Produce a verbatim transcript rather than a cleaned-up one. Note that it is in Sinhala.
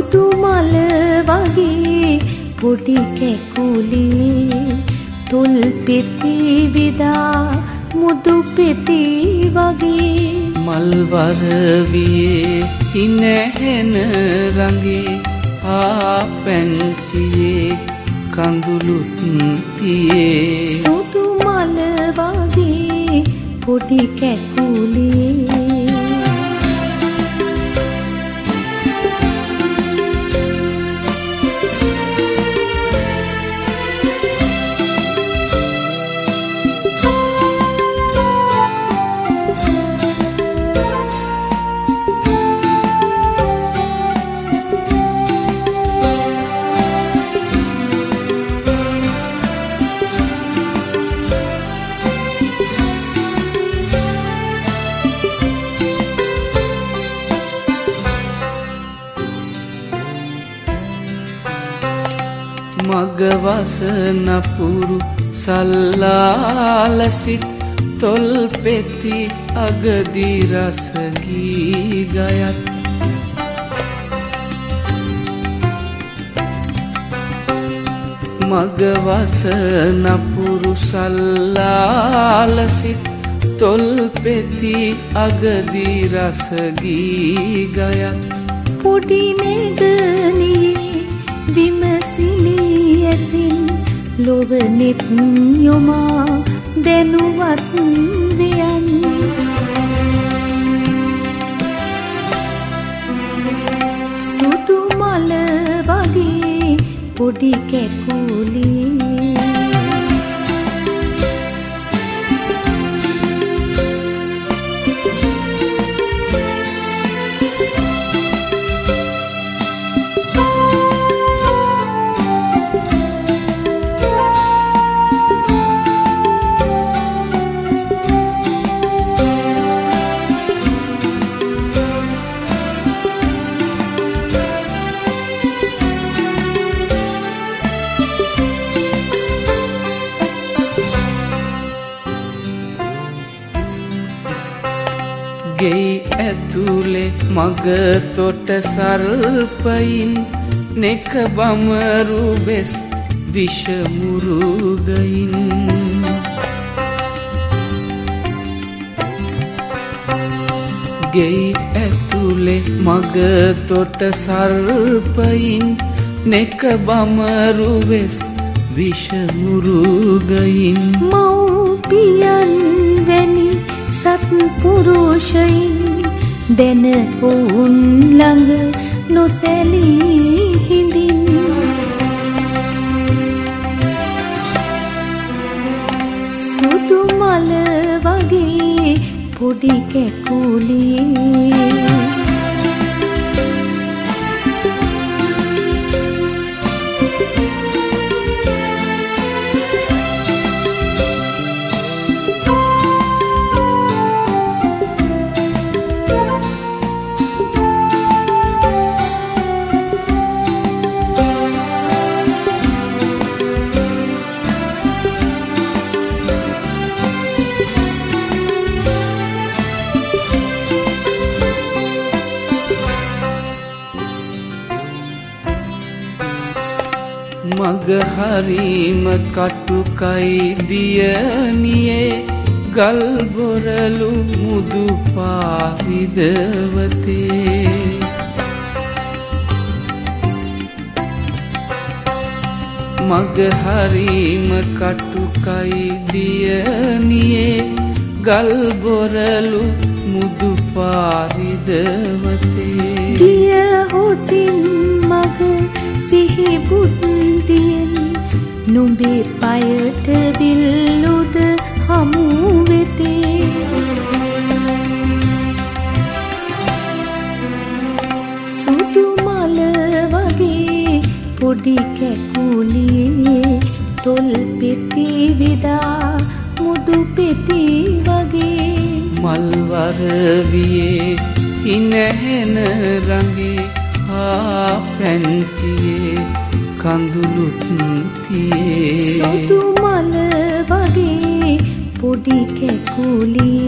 සුදු මල වගේ පොඩි කැකුලේ තොල් පෙති විදා මුදු පෙති වගේ මල් වරවියේ හිනැහෙන රඟේ ආ පැංචියේ කඳුළුත් තියේ සුදු මල වගේ පොඩි කැකුලේ මගවස නපුරු සල්ලාලසිට තොල් පෙති අගදි රස ගී ගයත් මගවස නපුරු සල්ලාලසිට තොල් පෙති අගදි රස ගී ගයත් පොඩි නෙගනියේ විමසිලි ඇසින් ලොව නෙත් යොමා දැනුවත් දෙයන් සුදු මල වගේ පොඩි කැකුලේ ගෙයි ඇතුලේ මග තොට සර්පයින් නෙක බමරු බෙස් විෂමුරුගයින් ගෙයි ඇතුලේ මග තොට සර්පයින් නෙක බමරු බෙස් විෂමුරුගයින් මව්පියන් වැනි සත් පුරුෂයින් දැන ඔවුන් ළඟ නොසැලී හිඳින් සුදු මල වගේ පොඩි කැකුලේ මග හරීම කටුකයි දියනියේ ගල් බොරලු මුදු පාරිදවතේ මග හරීම කටුකයි දියනියේ ගල් බොරලු මුදු පාරිදවතේ දිය හොතින් මග සිහි බුද්ධියෙන් නුඹේ පයට විල්ලුද හමු වෙතේ සුදු මල වගේ පොඩි කැකුලේ තොල් පෙති විදා මුදු පෙති වගේ මල් වරවියේ හිනැහෙන රඟේ ආ පැංචියේ කඳුළුත් තියේ සුදු මල වගේ පොඩි කැකුලේ